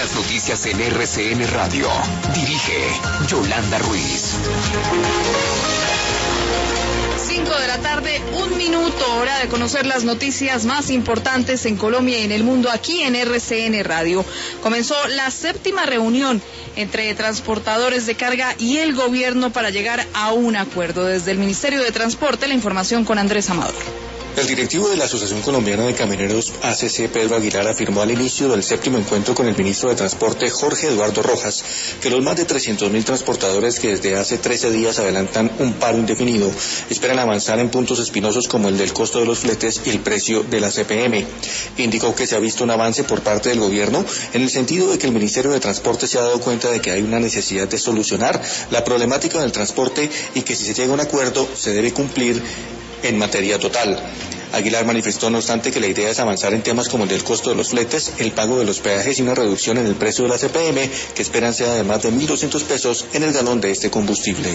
Las noticias en RCN Radio. Dirige Yolanda Ruiz. 5 de la tarde, 1 minuto, hora de conocer las noticias más importantes en Colombia y en el mundo aquí en RCN Radio. Comenzó la 7ª reunión entre transportadores de carga y el gobierno para llegar a un acuerdo. Desde el Ministerio de Transporte, la información con Andrés Amador. El directivo de la Asociación Colombiana de Camioneros ACC, Pedro Aguilar, afirmó al inicio del 7º encuentro con el ministro de Transporte, Jorge Eduardo Rojas, que los más de 300.000 transportadores que desde hace 13 días adelantan un paro indefinido esperan avanzar en puntos espinosos como el del costo de los fletes y el precio de la CPM. Indicó que se ha visto un avance por parte del gobierno en el sentido de que el Ministerio de Transporte se ha dado cuenta de que hay una necesidad de solucionar la problemática del transporte y que si se llega a un acuerdo se debe cumplir en materia total. Aguilar manifestó, no obstante, que la idea es avanzar en temas como el del costo de los fletes, el pago de los peajes y una reducción en el precio de la CPM, que esperan sea de más de 1.200 pesos en el galón de este combustible.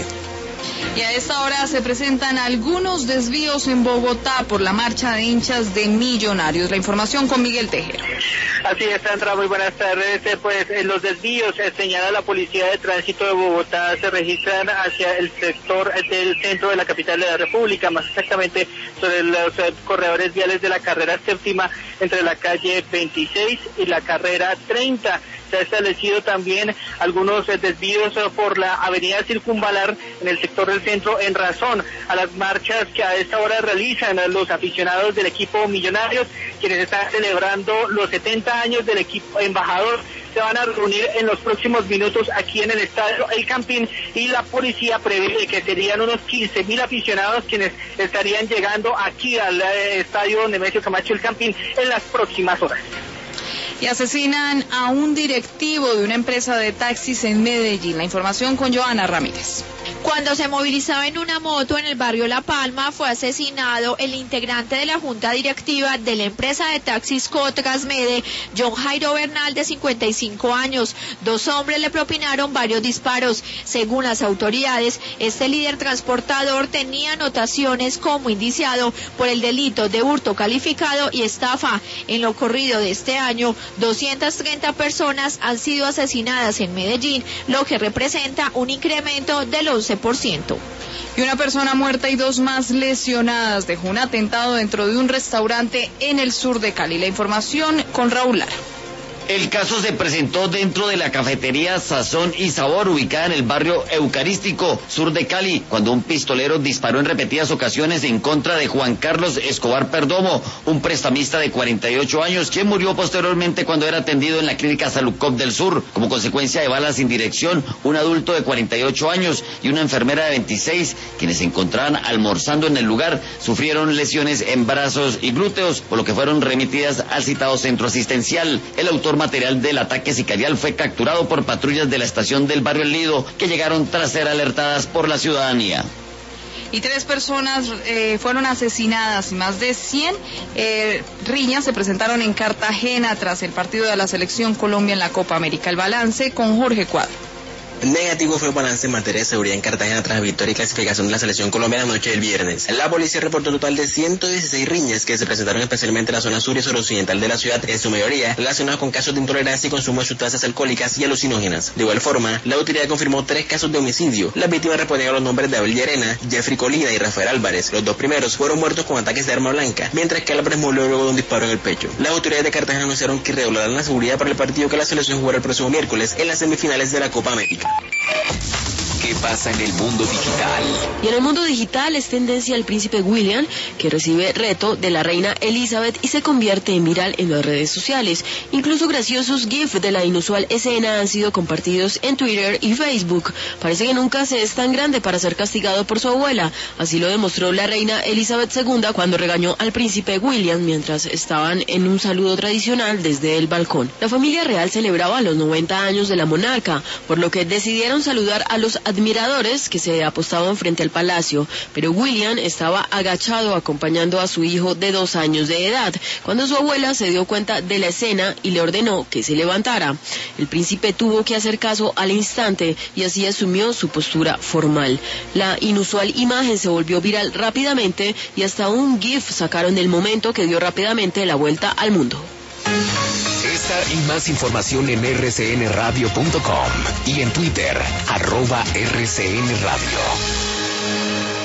Y a esta hora se presentan algunos desvíos en Bogotá por la marcha de hinchas de Millonarios. La información con Miguel Tejero. Así es, Sandra, muy buenas tardes. Los desvíos, señala la Policía de Tránsito de Bogotá, se registran hacia el sector del centro de la capital de la República, más exactamente sobre los corredores viales de la carrera 7ª entre la calle 26 y la carrera 30. Se ha establecido también algunos desvíos por la avenida Circunvalar en el sector del centro en razón a las marchas que a esta hora realizan los aficionados del equipo Millonarios, quienes están celebrando los 70 años del equipo embajador. Se van a reunir en los próximos minutos aquí en el estadio El Campín y la policía prevé que serían unos 15.000 aficionados quienes estarían llegando aquí al estadio Nemesio Camacho El Campín en las próximas horas. Y asesinan a un directivo de una empresa de taxis en Medellín. La información con Joana Ramírez. Cuando se movilizaba en una moto en el barrio La Palma, fue asesinado el integrante de la junta directiva de la empresa de taxis Cotrasmede, John Jairo Bernal, de 55 años. 2 hombres le propinaron varios disparos. Según las autoridades, este líder transportador tenía anotaciones como indiciado por el delito de hurto calificado y estafa. En lo corrido de este año, 230 personas han sido asesinadas en Medellín, lo que representa un incremento del 11%. Y una persona muerta y 2 más lesionadas dejó un atentado dentro de un restaurante en el sur de Cali. La información con Raúl Lara. El caso se presentó dentro de la cafetería Sazón y Sabor, ubicada en el barrio Eucarístico, sur de Cali, cuando un pistolero disparó en repetidas ocasiones en contra de Juan Carlos Escobar Perdomo, un prestamista de 48 años, quien murió posteriormente cuando era atendido en la clínica Salucop del Sur. Como consecuencia de balas sin dirección, un adulto de 48 años y una enfermera de 26, quienes se encontraban almorzando en el lugar, sufrieron lesiones en brazos y glúteos, por lo que fueron remitidas al citado centro asistencial. El autor material del ataque sicarial fue capturado por patrullas de la estación del barrio El Lido, que llegaron tras ser alertadas por la ciudadanía. Y 3 personas fueron asesinadas y más de 100 riñas se presentaron en Cartagena tras el partido de la Selección Colombia en la Copa América. El balance con Jorge Cuadro. Negativo fue el balance en materia de seguridad en Cartagena tras victoria y clasificación de la selección colombiana la noche del viernes. La policía reportó un total de 116 riñas que se presentaron especialmente en la zona sur y suroccidental de la ciudad, en su mayoría relacionadas con casos de intolerancia y consumo de sustancias alcohólicas y alucinógenas. De igual forma, la autoridad confirmó 3 casos de homicidio. Las víctimas respondían a los nombres de Abel Llerena, Jeffrey Colina y Rafael Álvarez. Los 2 primeros fueron muertos con ataques de arma blanca, mientras que Álvarez murió luego de un disparo en el pecho. Las autoridades de Cartagena anunciaron que regularán la seguridad para el partido que la selección jugará el próximo miércoles en las semifinales de la Copa América. ¿Qué pasa en el mundo digital? Y en el mundo digital es tendencia el príncipe William, que recibe reto de la reina Elizabeth y se convierte en viral en las redes sociales. Incluso graciosos GIFs de la inusual escena han sido compartidos en Twitter y Facebook. Parece que nunca se es tan grande para ser castigado por su abuela. Así lo demostró la reina Elizabeth II cuando regañó al príncipe William mientras estaban en un saludo tradicional desde el balcón. La familia real celebraba los 90 años de la monarca, por lo que decidieron saludar a los admiradores que se apostaban frente al palacio, pero William estaba agachado acompañando a su hijo de 2 años de edad, cuando su abuela se dio cuenta de la escena y le ordenó que se levantara. El príncipe tuvo que hacer caso al instante y así asumió su postura formal. La inusual imagen se volvió viral rápidamente y hasta un GIF sacaron del momento que dio rápidamente la vuelta al mundo. Esta y más información en rcnradio.com y en Twitter, @RCN Radio.